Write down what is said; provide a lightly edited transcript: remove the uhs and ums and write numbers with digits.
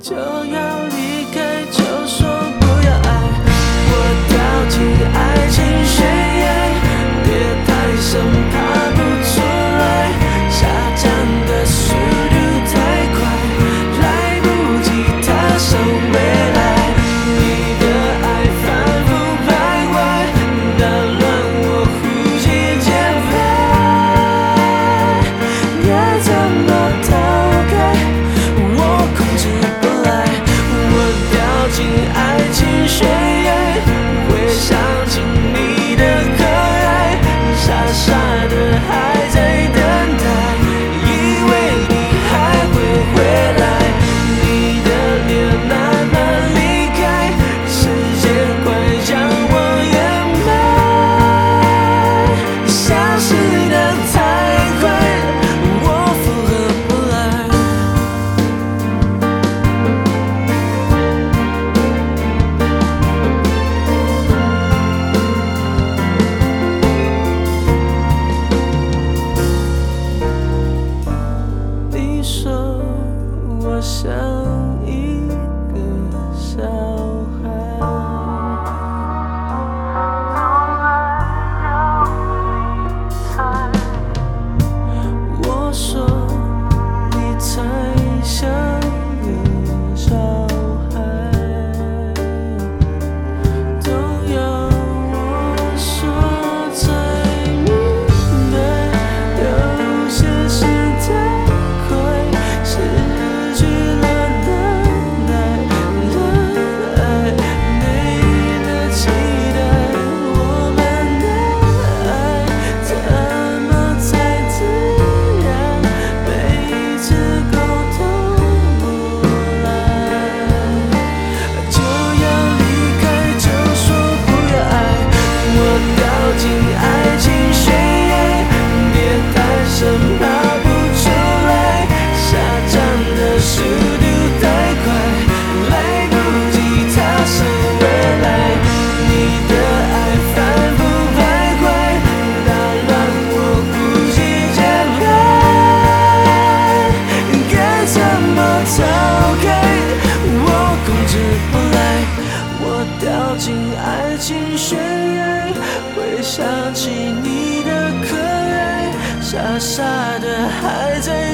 就要离开，就说不要爱。我掉进爱情悬崖，别太深，爬不出来。下降的速度太快，来不及踏上未来。你的爱反复徘徊，打乱我呼吸节拍。该怎么逃开？我控制不来。我掉进爱情悬崖，会想起你的可爱，傻傻的还在等待，以为你还会回来。你的脸慢慢离开，时间快将我掩埋，消失的太快，我负荷不来。你说我像一个小孩，我说你才像个小孩，都要我说才明白，有些事太快，失去了等待的爱，没了期待，我们的爱怎么才自然？每次沟通不来，就要离开，就说不要爱。我掉进爱情悬崖，别太深，爬不出来。下降的速度太快，来不及踏上未来。你的爱反复徘徊，打乱我呼吸节拍。该怎么逃开？我控制不来。我掉进爱情悬崖，会想起你的可爱，傻傻的还在